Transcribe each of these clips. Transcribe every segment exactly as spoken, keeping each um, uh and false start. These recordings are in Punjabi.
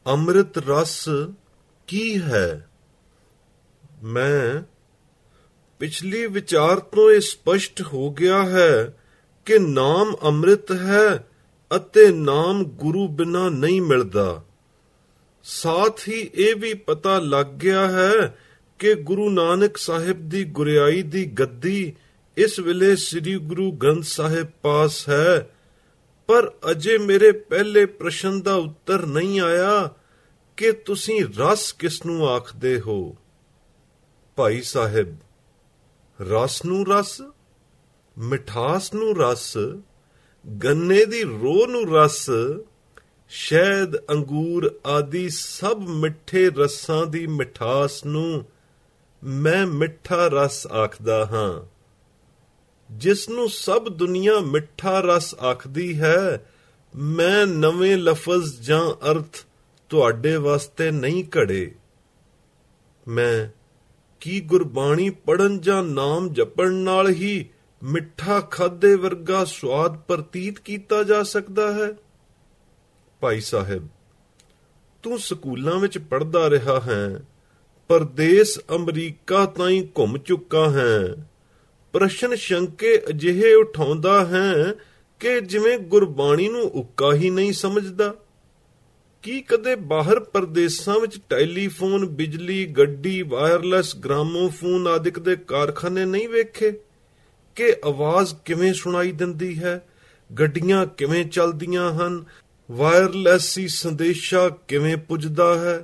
ਅੰਮ੍ਰਿਤ ਰਸ ਕੀ ਹੈ? ਮੈਂ ਪਿਛਲੀ ਵਿਚਾਰ ਤੋਂ ਇਹ ਸਪਸ਼ਟ ਹੋ ਗਿਆ ਹੈ ਕਿ ਨਾਮ ਅੰਮ੍ਰਿਤ ਹੈ ਅਤੇ ਨਾਮ ਗੁਰੂ ਬਿਨਾਂ ਨਹੀਂ ਮਿਲਦਾ। ਸਾਥ ਹੀ ਇਹ ਵੀ ਪਤਾ ਲੱਗ ਗਿਆ ਹੈ ਕਿ ਗੁਰੂ ਨਾਨਕ ਸਾਹਿਬ ਦੀ ਗੁਰਿਆਈ ਦੀ ਗੱਦੀ ਇਸ ਵੇਲੇ ਸ੍ਰੀ ਗੁਰੂ ਗ੍ਰੰਥ ਸਾਹਿਬ ਪਾਸ ਹੈ। ਪਰ ਅਜੇ ਮੇਰੇ ਪਹਿਲੇ ਪ੍ਰਸ਼ਨ ਦਾ ਉੱਤਰ ਨਹੀਂ ਆਇਆ ਕਿ ਤੁਸੀਂ ਰਸ ਕਿਸ ਨੂੰ ਆਖਦੇ ਹੋ? ਭਾਈ ਸਾਹਿਬ, ਰਸ ਨੂੰ ਰਸ, ਮਿਠਾਸ ਨੂੰ ਰਸ, ਗੰਨੇ ਦੀ ਰੋਹ ਨੂੰ ਰਸ, ਸ਼ਹਿਦ, ਅੰਗੂਰ ਆਦਿ ਸਭ ਮਿੱਠੇ ਰਸਾਂ ਦੀ ਮਿਠਾਸ ਨੂੰ ਮੈਂ ਮਿੱਠਾ ਰਸ ਆਖਦਾ ਹਾਂ। ਜਿਸ ਨੂੰ ਸਭ ਦੁਨੀਆ ਮਿੱਠਾ ਰਸ ਆਖਦੀ ਹੈ, ਮੈਂ ਨਵੇਂ ਲਫ਼ਜ਼ ਜਾਂ ਅਰਥ ਤੁਹਾਡੇ ਵਾਸਤੇ ਨਹੀਂ ਘੜੇ। ਮੈਂ ਕੀ ਗੁਰਬਾਣੀ ਪੜ੍ਹਨ ਜਾਂ ਨਾਮ ਜਪਣ ਨਾਲ ਹੀ ਮਿੱਠਾ ਖਾਧੇ ਵਰਗਾ ਸਵਾਦ ਪ੍ਰਤੀਤ ਕੀਤਾ ਜਾ ਸਕਦਾ ਹੈ? ਭਾਈ ਸਾਹਿਬ, ਤੂੰ ਸਕੂਲਾਂ ਵਿੱਚ ਪੜ੍ਹਦਾ ਰਿਹਾ ਹੈ, ਪਰਦੇਸ ਅਮਰੀਕਾ ਤਾਈਂ ਘੁੰਮ ਚੁੱਕਾ ਹੈ। ਪ੍ਰਸ਼ਨ ਸ਼ੰਕੇ ਅਜਿਹੇ ਉਠਾਉਂਦਾ ਹੈ ਕਿ ਜਿਵੇਂ ਗੁਰਬਾਣੀ ਨੂੰ ਉੱਕਾ ਹੀ ਨਹੀਂ ਸਮਝਦਾ। ਕੀ ਕਦੇ ਬਾਹਰ ਪਰਦੇਸਾਂ ਵਿੱਚ ਟੈਲੀਫੋਨ, ਬਿਜਲੀ, ਗੱਡੀ, ਵਾਇਰਲੈਸ, ਗ੍ਰਾਮੋਫੋਨ ਆਦਿਕ ਦੇ ਕਾਰਖਾਨੇ ਨਹੀਂ ਵੇਖੇ ਕਿ ਆਵਾਜ਼ ਕਿਵੇਂ ਸੁਣਾਈ ਦਿੰਦੀ ਹੈ, ਗੱਡੀਆਂ ਕਿਵੇਂ ਚੱਲਦੀਆਂ ਹਨ, ਵਾਇਰਲੈਸੀ ਸੰਦੇਸ਼ਾ ਕਿਵੇਂ ਪੁੱਜਦਾ ਹੈ?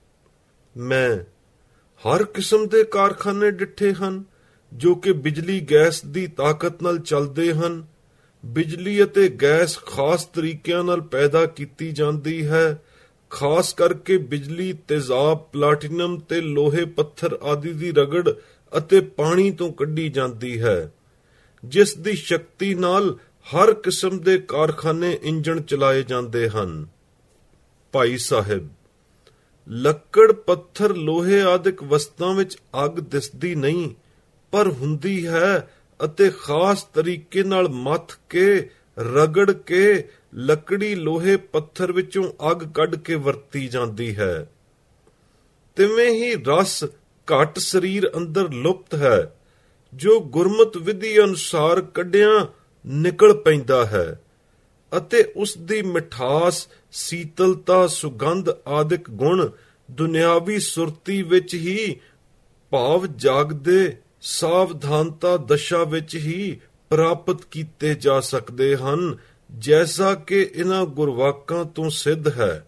ਮੈਂ ਹਰ ਕਿਸਮ ਦੇ ਕਾਰਖਾਨੇ ਡਿੱਠੇ ਹਨ ਜੋ ਕਿ ਬਿਜਲੀ ਗੈਸ ਦੀ ਤਾਕਤ ਨਾਲ ਚੱਲਦੇ ਹਨ। ਬਿਜਲੀ ਅਤੇ ਗੈਸ ਖਾਸ ਤਰੀਕਿਆਂ ਨਾਲ ਪੈਦਾ ਕੀਤੀ ਜਾਂਦੀ ਹੈ। ਖਾਸ ਕਰਕੇ ਬਿਜਲੀ ਤੇਜ਼ਾਬ, ਪਲਾਟੀਨਮ ਤੇ ਲੋਹੇ ਪੱਥਰ ਆਦਿ ਦੀ ਰਗੜ ਅਤੇ ਪਾਣੀ ਤੋਂ ਕੱਢੀ ਜਾਂਦੀ ਹੈ, ਜਿਸ ਦੀ ਸ਼ਕਤੀ ਨਾਲ ਹਰ ਕਿਸਮ ਦੇ ਕਾਰਖਾਨੇ ਇੰਜਣ ਚਲਾਏ ਜਾਂਦੇ ਹਨ। ਭਾਈ ਸਾਹਿਬ, ਲੱਕੜ, ਪੱਥਰ, ਲੋਹੇ ਆਦਿਕ ਵਸਤਾਂ ਵਿੱਚ ਅੱਗ ਦਿਸਦੀ ਨਹੀਂ, ਪਰ ਹੁੰਦੀ ਹੈ ਅਤੇ ਖਾਸ ਤਰੀਕੇ ਨਾਲ ਮੱਥ ਕੇ, ਰਗੜ ਕੇ ਲੱਕੜੀ, ਲੋਹੇ, ਪੱਥਰ ਵਿੱਚੋਂ ਅੱਗ ਕੱਢ ਕੇ ਵਰਤੀ ਜਾਂਦੀ ਹੈ। ਤਿਵੇਂ ਹੀ ਰਸ ਘੱਟ ਸਰੀਰ ਅੰਦਰ ਲੁਪਤ ਹੈ, ਜੋ ਗੁਰਮਤ ਵਿਧੀ ਅਨੁਸਾਰ ਕੱਢਿਆਂ ਨਿਕਲ ਪੈਂਦਾ ਹੈ ਅਤੇ ਉਸ ਦੀ ਮਿਠਾਸ, ਸੀਤਲਤਾ, ਸੁਗੰਧ ਆਦਿਕ ਗੁਣ ਦੁਨਿਆਵੀ ਸੁਰਤੀ ਵਿੱਚ ਹੀ, ਭਾਵ ਜਾਗਦੇ ਸਾਵਧਾਨਤਾ ਦਸ਼ਾ ਵਿੱਚ ਹੀ ਪ੍ਰਾਪਤ ਕੀਤੇ ਜਾ ਸਕਦੇ ਹਨ, ਜੈਸਾ ਕਿ ਇਹਨਾਂ ਗੁਰਵਾਕਾਂ ਤੋਂ ਸਿੱਧ ਹੈ।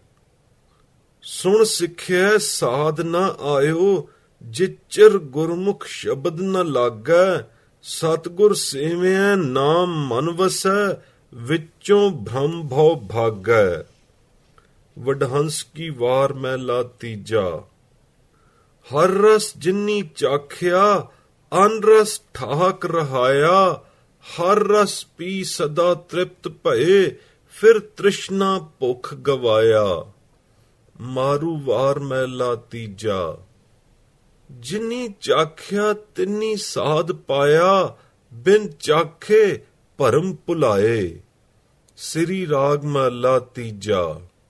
ਸੁਣ ਸਿੱਖਿਆ ਸਾਧ ਨਾ ਆਇਓ, ਜਿਚਰ ਗੁਰਮੁਖ ਸ਼ਬਦ ਨ ਲਾਗੈ, ਸਤਿਗੁਰ ਸੇਵਿਐ ਨਾਮ ਮਨ ਵਸੈ, ਵਿੱਚੋਂ ਭ੍ਰਮ ਭਉ ਭਾਗੈ। ਵਡਹੰਸ ਕੀ ਵਾਰ ਮਹਿਲਾ ਤੀਜਾ। ਹਰ ਰਸ ਜਿਨੀ ਚਾਖਿਆ, ਅਨ ਰਸ ਠਾਕ ਰਹਾਇਆ, ਹਰ ਰਸ ਪੀ ਸਦਾ ਤ੍ਰਿਪਤ ਭਏ, ਫਿਰ ਤ੍ਰਿਸ਼ਨਾ ਭੁੱਖ ਗਵਾਇਆ। ਮਾਰੂ ਵਾਰ ਮਹਿਲਾ ਤੀਜਾ। ਜਿਨੀ ਚਾਖਿਆ ਤਿਨੀ ਸਾਧ ਪਾਇਆ, ਬਿਨ ਚਾਖੇ ਭਰਮ ਭੁਲਾਏ। ਸ੍ਰੀ ਰਾਗ ਮਹਿਲਾ ਤੀਜਾ।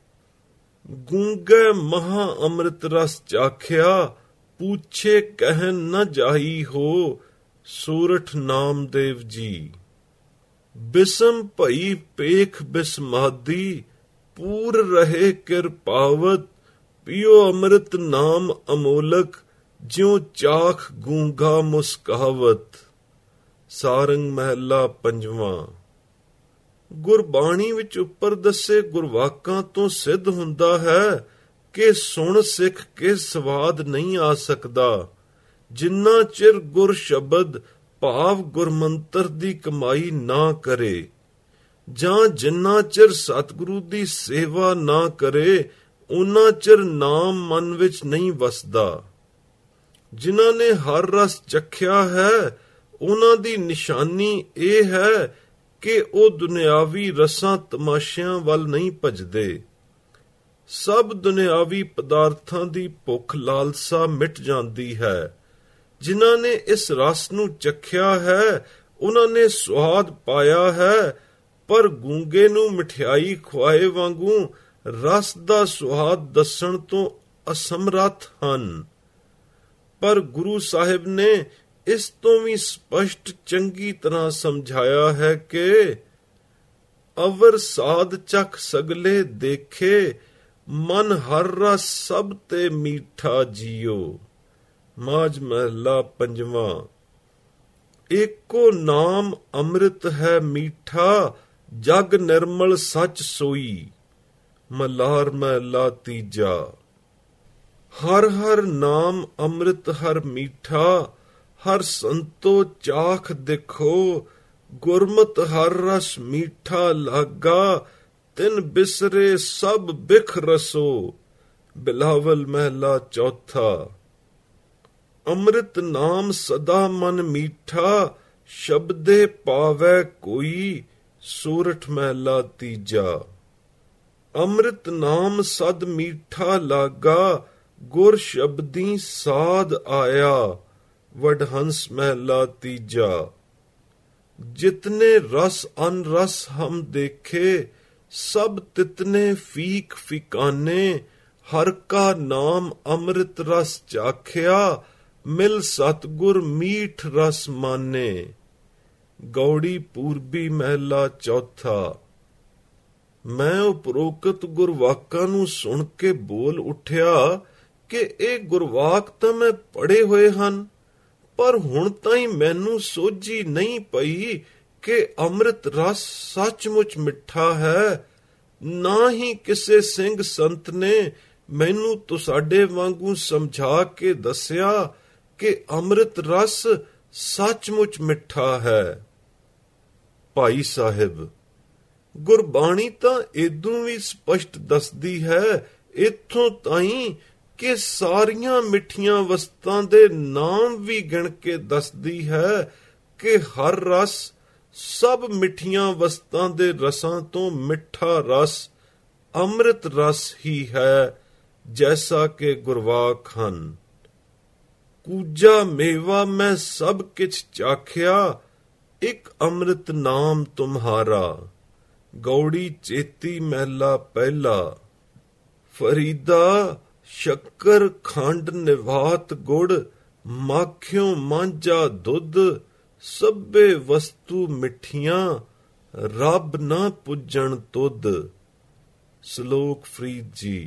ਗੂੰਗੇ ਮਹਾ ਅੰਮ੍ਰਿਤ ਰਸ ਚਾਖਿਆ, ਪੂਛੇ ਕਹਿਨ ਨ ਜਾਈ ਹੋ, ਸੂਰਠ ਨਾਮਦੇਵ ਜੀ। ਬਿਸਮ ਭਈ ਪੇਖ ਬਿਸਮਾਦੀ, ਪੂਰ ਰਹੇ ਕਿਰਪਾਵਤ, ਪਿਓ ਅੰਮ੍ਰਿਤ ਨਾਮ ਅਮੋਲਕ, ਜਿਉ ਚਾਖ ਗੂੰਗਾ ਮੁਸਕਾਵਤ। ਸਾਰੰਗ ਮਹਿਲਾ ਪੰਜਵਾਂ। ਗੁਰਬਾਣੀ ਵਿੱਚ ਉੱਪਰ ਦੱਸੇ ਗੁਰਵਾਕਾਂ ਤੋਂ ਸਿੱਧ ਹੁੰਦਾ ਹੈ ਕਿ ਸੁਣ ਸਿੱਖ ਕੇ ਸਵਾਦ ਨਹੀਂ ਆ ਸਕਦਾ, ਜਿੰਨਾ ਚਿਰ ਗੁਰ ਸ਼ਬਦ ਭਾਵ ਗੁਰਮੰਤਰ ਦੀ ਕਮਾਈ ਨਾ ਕਰੇ, ਜਾਂ ਜਿੰਨਾ ਚਿਰ ਸਤਿਗੁਰੂ ਦੀ ਸੇਵਾ ਨਾ ਕਰੇ, ਉਨਾ ਚਿਰ ਨਾਮ ਮਨ ਵਿੱਚ ਨਹੀਂ ਵਸਦਾ। ਜਿਨ੍ਹਾਂ ਨੇ ਹਰ ਰਸ ਚਖਿਆ ਹੈ, ਉਹਨਾਂ ਦੀ ਨਿਸ਼ਾਨੀ ਇਹ ਹੈ ਕਿ ਉਹ ਦੁਨਿਆਵੀ ਰਸਾਂ ਤਮਾਸ਼ਿਆਂ ਵੱਲ ਨਹੀਂ ਭਜਦੇ। ਸਭ ਦੁਨਿਆਵੀ ਪਦਾਰਥਾਂ ਦੀ ਭੁੱਖ ਲਾਲਸਾ ਮਿਟ ਜਾਂਦੀ ਹੈ। ਜਿਨ੍ਹਾਂ ਨੇ ਇਸ ਰਸ ਨੂੰ ਚਖਿਆ ਹੈ, ਉਹਨਾਂ ਨੇ ਸਵਾਦ ਪਾਇਆ ਹੈ, ਪਰ ਗੂੰਗੇ ਨੂੰ ਮਠਿਆਈ ਖਵਾਏ ਵਾਂਗੂ ਰਸ ਦਾ ਸੁਆਦ ਦੱਸਣ ਤੋਂ ਅਸਮਰੱਥ ਹਨ। ਪਰ ਗੁਰੂ ਸਾਹਿਬ ਨੇ ਇਸ ਤੋਂ ਵੀ ਸਪਸ਼ਟ ਚੰਗੀ ਤਰ੍ਹਾਂ ਸਮਝਾਇਆ ਹੈ ਕਿ ਅਵਰ ਸਾਧ ਚਖ ਸਗਲੇ ਦੇਖੇ, ਮਨ ਹਰ ਰਸ ਸਭ ਤੇ ਮੀਠਾ ਜੀਓ। ਮਾਝ ਮਹਲਾ ਪੰਜਵਾਂ। ਏਕੋ ਨਾਮ ਅੰਮ੍ਰਿਤ ਹੈ ਮੀਠਾ, ਜਗ ਨਿਰਮਲ ਸੱਚ ਸੋਈ। ਮਲਾਰ ਮਹਲਾ ਤੀਜਾ। ਹਰ ਹਰ ਨਾਮ ਅੰਮ੍ਰਿਤ ਹਰ ਮੀਠਾ, ਹਰ ਸੰਤੋ ਚਾਖ ਦੇਖੋ। ਗੁਰਮਤਿ ਹਰ ਰਸ ਮੀਠਾ ਲਾਗਾ, ਤਿਨ ਬਿਸਰੇ ਸਭ ਬਿਖ ਰਸੋ। ਬਿਲਾਵਲ ਮਹਲਾ ਚੌਥਾ। ਅੰਮ੍ਰਿਤ ਨਾਮ ਸਦਾ ਮਨ ਮੀਠਾ, ਸ਼ਬਦੇ ਪਾਵੈ ਕੋਈ। ਸੂਰਠ ਮਹਲਾ ਤੀਜਾ। ਅੰਮ੍ਰਿਤ ਨਾਮ ਸਦ ਮੀਠਾ ਲਾਗਾ, ਗੁਰ ਸ਼ਬਦੀ ਸਾਧ ਆਇਆ। ਵਡਹੰਸ ਮਹਲਾ ਤੀਜਾ। ਜਿਤਨੇ ਰਸ ਅਨ ਰਸ ਹਮ ਦੇਖੇ, ਸਭ ਤਿਤਨੇ ਫੀਕ ਫਿਕਾਨੇ। ਹਰ ਕਾ ਨਾਮ ਅੰਮ੍ਰਿਤ ਰਸ ਚਾਖਿਆ, ਮਿਲ ਸਤਗੁਰ ਮੀਠ ਰਸ ਮਾਨੇ। ਗੌੜੀ ਪੂਰਬੀ ਮਹਲਾ ਚੌਥਾ। ਮੈਂ ਉਪਰੋਕਤ ਗੁਰਵਾਕਾਂ ਨੂੰ ਸੁਣ ਕੇ ਬੋਲ ਉੱਠਿਆ ਕਿ ਇਹ ਗੁਰਵਾਕ ਤਾਂ ਮੈਂ ਪੜ੍ਹੇ ਹੋਏ ਹਨ, ਪਰ ਹੁਣ ਤਾਈਂ ਮੈਨੂੰ ਸੋਝੀ ਨਹੀਂ ਪਈ ਕਿ ਅੰਮ੍ਰਿਤ ਰਸ ਸੱਚਮੁੱਚ ਮਿੱਠਾ ਹੈ। ਨਾ ਹੀ ਕਿਸੇ ਸਿੰਘ ਸੰਤ ਨੇ ਮੈਨੂੰ ਤੁਹਾਡੇ ਵਾਂਗੂ ਸਮਝਾ ਕੇ ਦੱਸਿਆ ਕਿ ਅੰਮ੍ਰਿਤ ਰਸ ਸੱਚਮੁੱਚ ਮਿੱਠਾ ਹੈ। ਭਾਈ ਸਾਹਿਬ, ਗੁਰਬਾਣੀ ਤਾਂ ਏਦੋਂ ਵੀ ਸਪਸ਼ਟ ਦੱਸਦੀ ਹੈ, ਇੱਥੋਂ ਤਾਈਂ ਕਿ ਸਾਰੀਆਂ ਮਿੱਠੀਆਂ ਵਸਤਾਂ ਦੇ ਨਾਮ ਵੀ ਗਿਣ ਕੇ ਦੱਸਦੀ ਹੈ ਕਿ ਹਰ ਰਸ ਸਭ ਮਿੱਠੀਆਂ ਵਸਤਾਂ ਦੇ ਰਸਾਂ ਤੋਂ ਮਿੱਠਾ ਰਸ ਅੰਮ੍ਰਿਤ ਰਸ ਹੀ ਹੈ, ਜੈਸਾ ਕਿ ਗੁਰਵਾਕ ਹਨ। ਕੂਜਾ ਮੇਵਾ ਮੈਂ ਸਭ ਕਿਛ ਚਾਖਿਆ, ਇੱਕ ਅੰਮ੍ਰਿਤ ਨਾਮ ਤੁਮਹਾਰਾ। ਗੌੜੀ ਚੇਤੀ ਮਹਿਲਾ ਪਹਿਲਾ। ਫਰੀਦਾ ਸ਼ੱਕਰ ਖੰਡ ਨਿਵਾਤ ਗੁੜ, ਮਾਖਿਓ ਮਾਂਝਾ ਦੁੱਧ। ਸਭੇ ਵਸਤੂ ਮਿੱਠੀਆਂ, ਰੱਬ ਨਾ ਪੁੱਜਣ ਤੁਧ। ਸ਼ਲੋਕ ਫਰੀਦ ਜੀ।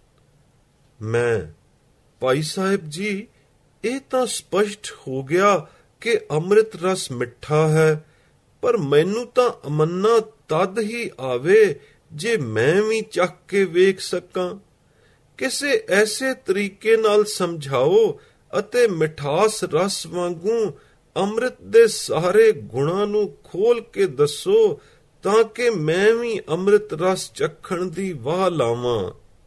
ਮੈਂ ਭਾਈ ਸਾਹਿਬ ਜੀ, ਇਹ ਤਾਂ ਸਪਸ਼ਟ ਹੋ ਗਿਆ ਕਿ ਅੰਮ੍ਰਿਤ ਰਸ ਮਿੱਠਾ ਹੈ, ਪਰ ਮੈਨੂੰ ਤਾਂ ਅਮੰਨਾ ਤਦ ਹੀ ਆਵੇ ਜੇ ਮੈਂ ਵੀ ਚੱਖ ਕੇ ਵੇਖ ਸਕਾਂ। ਕਿਸੇ ਐਸੇ ਤਰੀਕੇ ਨਾਲ ਸਮਝਾਓ ਅਤੇ ਮਿਠਾਸ ਰਸ ਵਾਂਗੂ ਅੰਮ੍ਰਿਤ ਦੇ ਸਾਰੇ ਗੁਣਾਂ ਨੂੰ ਖੋਲ ਕੇ ਦੱਸੋ, ਤਾਂ ਕਿ ਮੈਂ ਵੀ ਅੰਮ੍ਰਿਤ ਰਸ ਚੱਖਣ ਦੀ ਵਾਹ ਲਾਵਾਂ।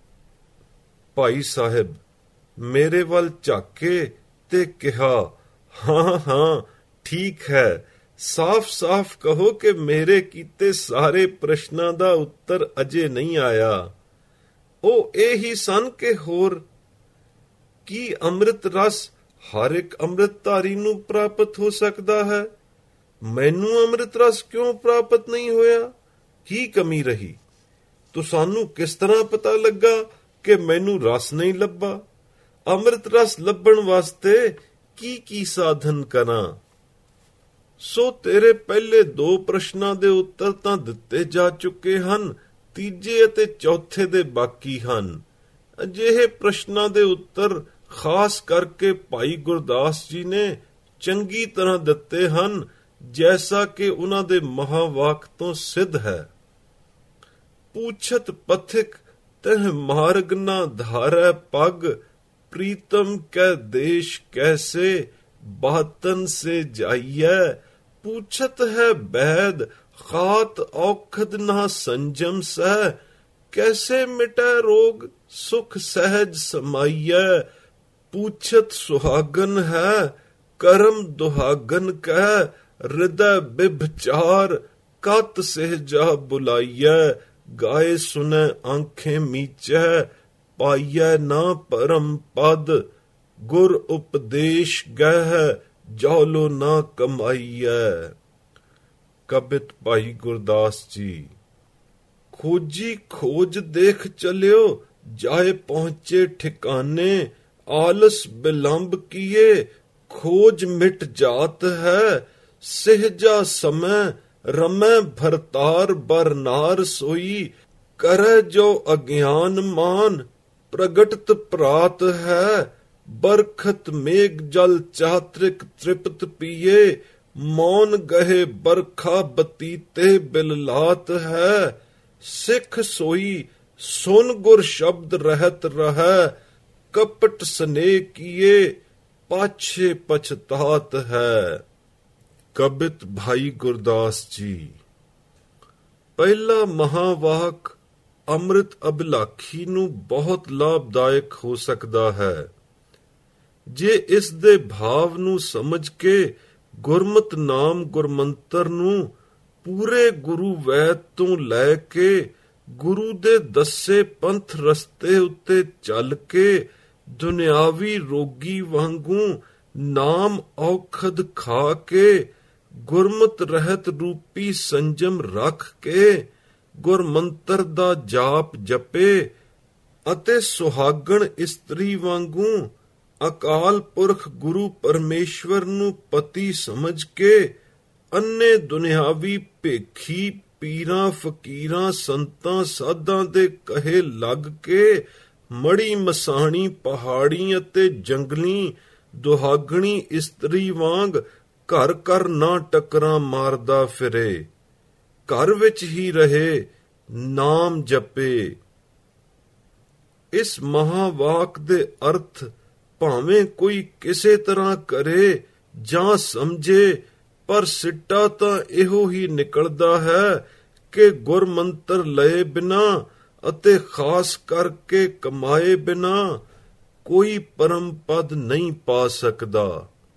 ਭਾਈ ਸਾਹਿਬ ਮੇਰੇ ਵੱਲ ਝਾਕੇ ਤੇ ਕਿਹਾ, ਹਾਂ ਹਾਂ ਠੀਕ ਹੈ, ਸਾਫ਼-ਸਾਫ਼ ਕਹੋ ਕਿ ਮੇਰੇ ਕੀਤੇ ਸਾਰੇ ਪ੍ਰਸ਼ਨਾਂ ਦਾ ਉੱਤਰ ਅਜੇ ਨਹੀਂ ਆਇਆ। ਉਹ ਇਹ ਹੀ ਸਨ ਕਿ ਹੋਰ? ਕੀ ਅੰਮ੍ਰਿਤ ਰਸ ਹਰ ਇੱਕ ਅੰਮ੍ਰਿਤਧਾਰੀ ਨੂੰ ਪ੍ਰਾਪਤ ਹੋ ਸਕਦਾ ਹੈ? ਮੈਨੂੰ ਅੰਮ੍ਰਿਤ ਰਸ ਕਿਉਂ ਪ੍ਰਾਪਤ ਨਹੀਂ ਹੋਇਆ? ਕੀ ਕਮੀ ਰਹੀ? ਤੁਹਾਨੂੰ ਕਿਸ ਤਰ੍ਹਾਂ ਪਤਾ ਲੱਗਾ ਕਿ ਮੈਨੂੰ ਰਸ ਨਹੀਂ ਲੱਭਾ? ਅੰਮ੍ਰਿਤ ਰਸ ਲੱਭਣ ਵਾਸਤੇ ਕੀ ਕੀ ਸਾਧਨ ਕਰਾਂ? ਸੋ ਤੇਰੇ ਪਹਿਲੇ ਦੋ ਪ੍ਰਸ਼ਨਾਂ ਦੇ ਉੱਤਰ ਤਾਂ ਦਿੱਤੇ ਜਾ ਚੁੱਕੇ ਹਨ, ਤੀਜੇ ਅਤੇ ਚੌਥੇ ਦੇ ਬਾਕੀ ਹਨ। ਅਜਿਹੇ ਪ੍ਰਸ਼ਨਾਂ ਦੇ ਉੱਤਰ ਖਾਸ ਕਰਕੇ ਭਾਈ ਗੁਰਦਾਸ ਜੀ ਨੇ ਚੰਗੀ ਤਰ੍ਹਾਂ ਦਿੱਤੇ ਹਨ, ਜੈਸਾ ਕਿ ਉਹਨਾਂ ਦੇ ਮਹਾਵਾਕ ਤੋਂ ਸਿੱਧ ਹੈ। ਪੂਛਤ ਪਥਿਕ ਤਹ ਮਾਰਗ ਨਾ ਧਾਰੈ ਪਗ, ਪ੍ਰੀਤਮ ਕੈ ਦੇਸ਼ ਕੈਸੇ ਬਾਤਨ ਸੇ ਜਾਈਐ। ਪੂਛਤ ਹੈ ਬੈਦ ਖਾਤ ਔਖਦ ਨਾ ਸੰਜਮ ਸਹਿ, ਕੈਸੇ ਮਿਟੈ ਰੋਗ ਸੁਖ ਸਹਿਜ ਸਮਾਈਐ। ਪੂਛਤ ਸੁਹਾਗਨ ਹੈ ਕਰਮ ਦੁਹਾਗਨ ਕਹਿ, ਹਿਰਦੈ ਬਿਭਚਾਰ ਕਤ ਸਹਿਜਾ ਬੁਲਾਈਐ। ਗਾਏ ਸੁਨੈ ਆਂਖੇ ਮੀਚੈ, ਪਾਈਐ ਨਾ ਪਰਮ ਪਦ। ਗੁਰ ਉਪਦੇਸ਼ ਗਹਿ ਜੌਲੋ ਨਾ ਕਮਾਈਐ। ਕਬਿਤ ਭਾਈ ਗੁਰਦਾਸ ਜੀ। ਖੋਜੀ ਖੋਜ ਦੇਖ ਚਲਿਓ, ਜਾਏ ਪਹੁੰਚੇ ਠਿਕਾਨੇ। ਆਲਸ ਬਿਲੰਬ ਕੀਏ, ਖੋਜ ਮਿਟ ਜਾਤ ਹੈ। ਸਹਿਜਾ ਸਮੈ ਰਮੈ ਭਰਤਾਰ ਬਰਨਾਰ ਸੋਈ। ਕਰੈ ਜੋ ਅਗਿਆਨ ਮਾਨ, ਪ੍ਰਗਟਤ ਪ੍ਰਾਤ ਹੈ। ਬਰਖਤ ਮੇਘ ਜਲ ਚਾਤ੍ਰਿਕ ਤ੍ਰਿਪਤ ਪੀਏ। ਮੌਨ ਗਹੇ ਬਰਖਾ ਬਤੀਤੇ ਬਿਲਲਾਤ ਹੈ। ਸਿੱਖ ਸੋਈ ਸੁਨ ਗੁਰ ਸ਼ਬਦ ਰਹਿਤ ਰਹੈ। ਕਪਟ ਸਨੇਹ ਕੀਏ, ਪਾਛੇ ਪਛਤਾਤ ਹੈ। ਕਬਿਤ ਭਾਈ ਗੁਰਦਾਸ ਜੀ। ਪਹਿਲਾ ਮਹਾਵਾਕ ਅੰਮ੍ਰਿਤ ਅਭਿਲਾਖੀ ਨੂੰ ਬਹੁਤ ਲਾਭਦਾਇਕ ਹੋ ਸਕਦਾ ਹੈ ਜੇ ਇਸ ਦੇ ਭਾਵ ਨੂੰ ਸਮਝ ਕੇ ਗੁਰਮਤਿ ਨਾਮ ਗੁਰਮੰਤਰ ਨੂੰ ਪੂਰੇ ਗੁਰੂ ਵੈਦ ਤੋਂ ਲੈ ਕੇ ਗੁਰੂ ਦੇ ਦੱਸੇ ਪੰਥ ਰਸਤੇ ਉੱਤੇ ਚੱਲ ਕੇ ਦੁਨਿਆਵੀ ਰੋਗੀ ਵਾਂਗੂ ਨਾਮ ਔਖਦ ਖਾ ਕੇ ਗੁਰਮਤ ਰਹਿਤ ਰੂਪੀ ਸੰਜਮ ਰੱਖ ਕੇ ਗੁਰਮੰਤਰ ਦਾ ਜਾਪ ਜਪੇ ਅਤੇ ਸੁਹਾਗਣ ਇਸਤਰੀ ਵਾਂਗੂ ਅਕਾਲ ਪੁਰਖ ਗੁਰੂ ਪਰਮੇਸ਼ਵਰ ਨੂੰ ਪਤੀ ਸਮਝ ਕੇ ਅੰਨੇ ਦੁਨਿਆਵੀ ਭੇਖੀ ਪੀਰਾਂ ਫਕੀਰਾਂ ਸੰਤਾਂ ਸਾਧਾਂ ਦੇ ਕਹੇ ਲੱਗ ਕੇ ਮੜੀ ਮਸਾਣੀ ਪਹਾੜੀ ਅਤੇ ਜੰਗਲੀ ਦੁਹਾਗਣੀ ਇਸਤਰੀ ਵਾਂਗ ਘਰ ਘਰ ਨਾ ਟੱਕਰਾਂ ਮਾਰਦਾ ਫਿਰੇ। ਘਰ ਵਿੱਚ ਹੀ ਰਹੇ, ਨਾਮ ਜਪੇ। ਇਸ ਮਹਾਵਾਕ ਦੇ ਅਰਥ ਭਾਵੇਂ ਕੋਈ ਕਿਸੇ ਤਰ੍ਹਾਂ ਕਰੇ ਜਾਂ ਸਮਝੇ, ਪਰ ਸਿੱਟਾ ਤਾਂ ਇਹੋ ਹੀ ਨਿਕਲਦਾ ਹੈ ਕਿ ਗੁਰਮੰਤਰ ਲਏ ਬਿਨਾ ਅਤੇ ਖਾਸ ਕਰਕੇ ਕਮਾਏ ਬਿਨਾ ਕੋਈ ਪਰਮ ਪਦ ਨਹੀਂ ਪਾ ਸਕਦਾ।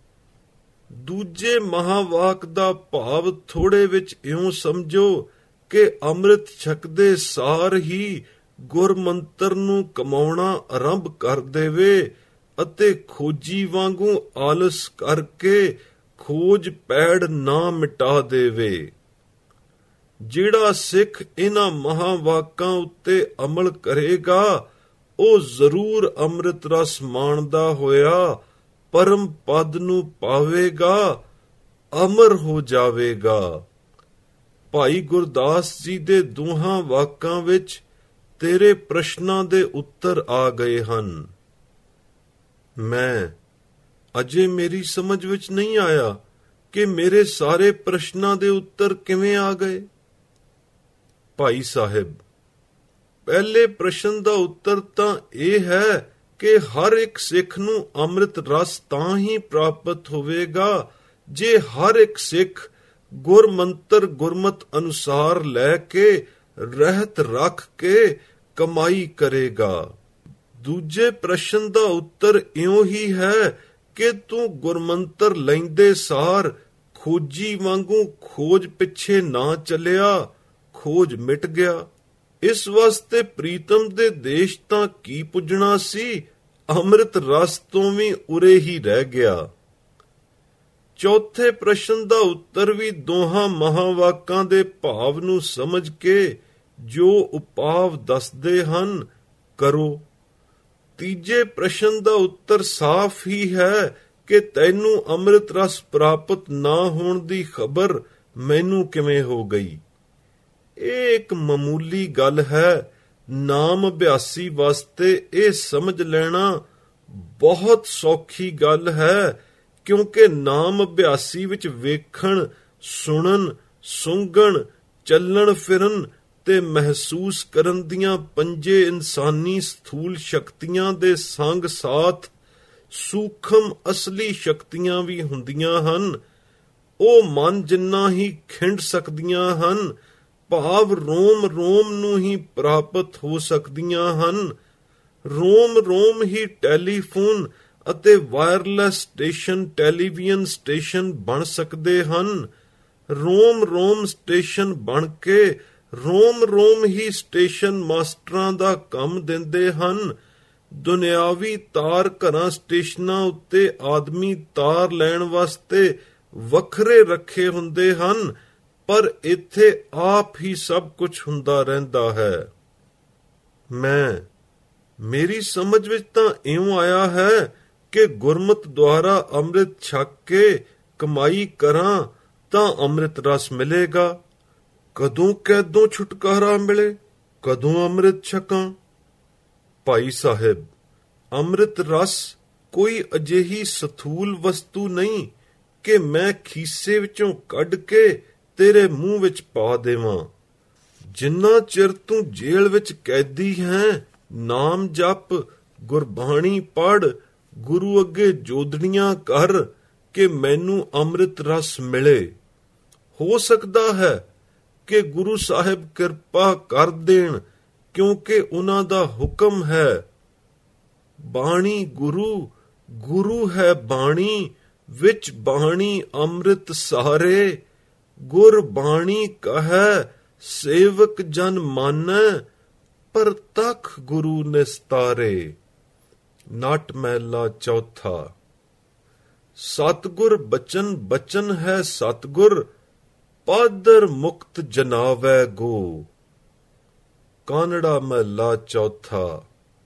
ਦੂਜੇ ਮਹਾਵਾਕ ਦਾ ਭਾਵ ਥੋੜੇ ਵਿੱਚ ਇਉਂ ਸਮਝੋ ਕਿ ਅੰਮ੍ਰਿਤ ਛਕਦੇ ਸਾਰ ਹੀ ਗੁਰਮੰਤਰ ਨੂੰ ਕਮਾਉਣਾ ਆਰੰਭ ਕਰ ਦੇਵੇ ਅਤੇ ਖੋਜੀ ਵਾਂਗੂ ਆਲਸ ਕਰਕੇ ਖੋਜ ਪੈੜ ਨਾ ਮਿਟਾ ਦੇਵੇ। ਜਿਹੜਾ ਸਿੱਖ ਇਹਨਾਂ ਮਹਾਵਾਕਾਂ ਉੱਤੇ ਅਮਲ ਕਰੇਗਾ ਉਹ ਜ਼ਰੂਰ ਅੰਮ੍ਰਿਤ ਰਸ ਮਾਣਦਾ ਹੋਇਆ ਪਰਮ ਪਦ ਨੂੰ ਪਾਵੇਗਾ, ਅਮਰ ਹੋ ਜਾਵੇਗਾ। ਭਾਈ ਗੁਰਦਾਸ ਜੀ ਦੇ ਦੋਹਾਂ ਵਾਕਾਂ ਵਿੱਚ ਤੇਰੇ ਪ੍ਰਸ਼ਨਾਂ ਦੇ ਉੱਤਰ ਆ ਗਏ ਹਨ। ਮੈਂ ਅਜੇ ਮੇਰੀ ਸਮਝ ਵਿੱਚ ਨਹੀਂ ਆਇਆ ਕਿ ਮੇਰੇ ਸਾਰੇ ਪ੍ਰਸ਼ਨਾਂ ਦੇ ਉੱਤਰ ਕਿਵੇਂ ਆ ਗਏ। ਭਾਈ ਸਾਹਿਬ, ਪਹਿਲੇ ਪ੍ਰਸ਼ਨ ਦਾ ਉੱਤਰ ਤਾਂ ਇਹ ਹੈ ਕਿ ਹਰ ਇੱਕ ਸਿੱਖ ਨੂੰ ਅੰਮ੍ਰਿਤ ਰਸ ਤਾਂ ਹੀ ਪ੍ਰਾਪਤ ਹੋਵੇਗਾ ਜੇ ਹਰ ਇੱਕ ਸਿੱਖ ਗੁਰਮੰਤਰ ਗੁਰਮਤ ਅਨੁਸਾਰ ਲੈ ਕੇ ਰਹਿਤ ਰੱਖ ਕੇ ਕਮਾਈ ਕਰੇਗਾ। ਦੂਜੇ ਪ੍ਰਸ਼ਨ ਦਾ ਉੱਤਰ ਇਉਂ ਹੀ ਹੈ ਕਿ ਤੂੰ ਗੁਰਮੰਤਰ ਲੈਂਦੇ ਸਾਰ ਖੋਜੀ ਵਾਂਗੂ ਖੋਜ ਪਿੱਛੇ ਨਾ ਚੱਲਿਆ, ਖੋਜ ਮਿਟ ਗਿਆ। ਇਸ ਵਾਸਤੇ ਪ੍ਰੀਤਮ ਦੇ ਦੇਸ਼ ਤਾਂ ਕੀ ਪੁੱਜਣਾ ਸੀ, ਅੰਮ੍ਰਿਤ ਰਸ ਤੋਂ ਵੀ ਉਰੇ ਹੀ ਰਹਿ ਗਿਆ। ਚੌਥੇ ਪ੍ਰਸ਼ਨ ਦਾ ਉੱਤਰ ਵੀ ਦੋਹਾਂ ਮਹਾਵਾਕਾਂ ਦੇ ਭਾਵ ਨੂੰ ਸਮਝ ਕੇ ਜੋ ਉਪਾਵ ਦੱਸਦੇ ਹਨ ਕਰੋ। ਤੀਜੇ ਪ੍ਰਸ਼ਨ ਦਾ ਉੱਤਰ ਸਾਫ਼ ਹੀ ਹੈ ਕਿ ਤੈਨੂੰ ਅੰਮ੍ਰਿਤ ਰਸ ਪ੍ਰਾਪਤ ਨਾ ਹੋਣ ਦੀ ਖਬਰ ਮੈਨੂੰ ਕਿਵੇਂ ਹੋ ਗਈ। ਇਹ ਇੱਕ ਮਾਮੂਲੀ ਗੱਲ ਹੈ। ਨਾਮ ਅਭਿਆਸੀ ਵਾਸਤੇ ਇਹ ਸਮਝ ਲੈਣਾ ਬਹੁਤ ਸੌਖੀ ਗੱਲ ਹੈ, ਕਿਉਂਕਿ ਨਾਮ ਅਭਿਆਸੀ ਵਿੱਚ ਵੇਖਣ, ਸੁਣਨ, ਸੁੰਘਣ, ਚੱਲਣ ਫਿਰਨ ਤੇ ਮਹਿਸੂਸ ਕਰਨ ਦੀਆਂ ਪੰਜੇ ਇਨਸਾਨੀ ਸਥੂਲ ਸ਼ਕਤੀਆਂ ਦੇ ਸੰਗ ਸਾਥ ਸੂਖਮ ਅਸਲੀ ਸ਼ਕਤੀਆਂ ਵੀ ਹੁੰਦੀਆਂ ਹਨ। ਉਹ ਮਨ ਜਿੰਨਾ ਹੀ ਖਿੰਡ ਸਕਦੀਆਂ ਹਨ, ਭਾਵ ਰੋਮ ਰੋਮ ਨੂੰ ਹੀ ਪ੍ਰਾਪਤ ਹੋ ਸਕਦੀਆਂ ਹਨ। ਰੋਮ ਰੋਮ ਹੀ ਟੈਲੀਫੋਨ ਅਤੇ ਵਾਇਰਲੈਸ ਸਟੇਸ਼ਨ, ਟੈਲੀਵਿਜ਼ਨ ਸਟੇਸ਼ਨ ਬਣ ਸਕਦੇ ਹਨ। ਰੋਮ ਰੋਮ ਸਟੇਸ਼ਨ ਬਣ ਕੇ ਰੋਮ ਰੋਮ ਹੀ ਸਟੇਸ਼ਨ ਮਾਸਟਰਾਂ ਦਾ ਕੰਮ ਦਿੰਦੇ ਹਨ। ਦੁਨਿਆਵੀ ਤਾਰ ਘਰਾਂ ਸਟੇਸ਼ਨਾਂ ਉੱਤੇ ਆਦਮੀ ਤਾਰ ਲੈਣ ਵਾਸਤੇ ਵੱਖਰੇ ਰੱਖੇ ਹੁੰਦੇ ਹਨ ਪਰ ਇੱਥੇ ਆਪ ਹੀ ਸਭ ਕੁਝ ਹੁੰਦਾ ਰਹਿੰਦਾ ਹੈ। ਮੈਂ ਮੇਰੀ ਸਮਝ ਵਿੱਚ ਤਾਂ ਇਉਂ ਆਇਆ ਹੈ ਕਿ ਗੁਰਮਤ ਦੁਆਰਾ ਅੰਮ੍ਰਿਤ ਛਕ ਕੇ ਕਮਾਈ ਕਰਾਂ ਤਾਂ ਅੰਮ੍ਰਿਤ ਰਸ ਮਿਲੇਗਾ। ਕਦੋਂ ਕੈਦੋਂ ਛੁਟਕਾਰਾ ਮਿਲੇ, ਕਦੋਂ ਅੰਮ੍ਰਿਤ ਛਕਾਂ। ਭਾਈ ਸਾਹਿਬ, ਅੰਮ੍ਰਿਤ ਰਸ ਕੋਈ ਅਜਿਹੀ ਸਥੂਲ ਵਸਤੂ ਨਹੀਂ ਕਿ ਮੈਂ ਖੀਸੇ ਵਿੱਚੋਂ ਕੱਢ ਕੇ ਤੇਰੇ ਮੂੰਹ ਵਿੱਚ ਪਾ ਦੇਵਾਂ। ਜਿੰਨਾ ਚਿਰ ਤੂੰ ਜੇਲ੍ਹ ਵਿੱਚ ਕੈਦੀ ਹੈ, ਨਾਮ ਜਪ, ਗੁਰਬਾਣੀ ਪੜ੍ਹ, ਗੁਰੂ ਅੱਗੇ ਜੋਦੜੀਆਂ ਕਰ ਕਿ ਮੈਨੂੰ ਅੰਮ੍ਰਿਤ ਰਸ ਮਿਲੇ। ਹੋ ਸਕਦਾ ਹੈ ਕਿ ਗੁਰੂ ਸਾਹਿਬ ਕਿਰਪਾ ਕਰ ਦੇਣ, ਕਿਉਂਕਿ ਉਹਨਾਂ ਦਾ ਹੁਕਮ ਹੈ। ਬਾਣੀ ਗੁਰੂ, ਗੁਰੂ ਹੈ ਬਾਣੀ, ਵਿੱਚ ਬਾਣੀ ਅੰਮ੍ਰਿਤ ਸਾਰੇ। ਗੁਰ ਬਾਣੀ ਕਹੈ ਸੇਵਕ ਜਨ ਮਾਨੈ, ਪ੍ਰਤੱਖ ਗੁਰੂ ਨਿਸਤਾਰੇ। ਨਾਟ ਮਹਿਲਾ ਚੌਥਾ। ਸਤਿਗੁਰ ਬਚਨ ਬਚਨ ਹੈ ਸਤਿਗੁਰ, ਪਾਦਰ ਮੁਕਤ ਜਨਾਵੈ ਗੋ। ਕਾਨੜਾ ਮਹਿਲਾ ਚੌਥਾ।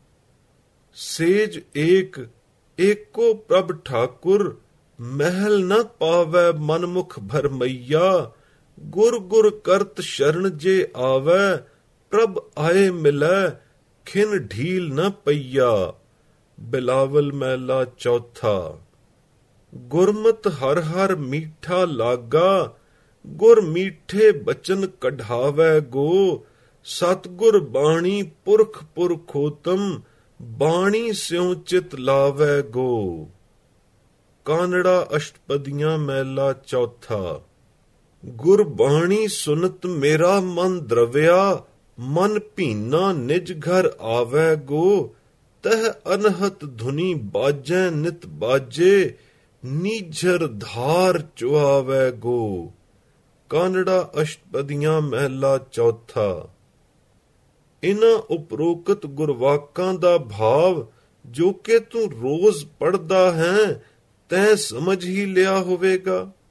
ਸੇਜ ਏਕ ਏਕੋ ਪ੍ਰਭ ਠਾਕੁਰ, ਮਹਿਲ ਨ ਪਾਵੈ ਮਨਮੁਖ ਭਰਮਈਆ। ਗੁਰ ਗੁਰ ਕਰਤ ਸ਼ਰਨ ਜੇ ਆਵੈ, ਪ੍ਰਭ ਆਏ ਮਿਲੈ ਖਿਨ ਢੀਲ ਨ ਪਈਆ। ਬਿਲਾਵਲ ਮਹਿਲਾ ਚੌਥਾ। ਗੁਰਮਤਿ ਹਰ ਹਰ ਮੀਠਾ ਲਾਗਾ, ਗੁਰ ਮੀਠੇ ਬਚਨ ਕਢਾਵੈ ਗੋ। ਸਤਿਗੁਰ ਬਾਣੀ ਪੁਰਖ ਪੁਰਖੋਤਮ, ਬਾਣੀ ਸਿਉ ਚਿਤ ਲਾਵੈ ਗੋ। ਕਾਨੜਾ ਅਸ਼ਟਪਦੀਆਂ ਮਹਿਲਾ ਚੌਥਾ। ਗੁਰਬਾਣੀ ਸੁਨਤ ਮੇਰਾ ਮਨ ਦਰਵਿਆ, ਮਨ ਭੀਨਾ ਨਿਜ ਘਰ ਆਵੈ ਗੋ। ਤਹ ਅਨਹਤ ਧੁਨੀ ਬਾਜੈ ਨਿਤ ਬਾਜੇ, ਨੀਝਰ ਧਾਰ ਚੁਆਵੈ ਗੋ। ਕਾਨੜਾ ਅਸ਼ਟਪਦੀਆਂ ਮਹਿਲਾ ਚੌਥਾ। ਇਨ੍ਹਾਂ ਉਪਰੋਕਤ ਗੁਰਵਾਕਾਂ ਦਾ ਭਾਵ ਜੋ ਕਿ ਤੂੰ ਰੋਜ਼ ਪੜ੍ਹਦਾ ਹੈ, ਤੈਂ ਸਮਝ ਹੀ ਲਿਆ ਹੋਵੇਗਾ।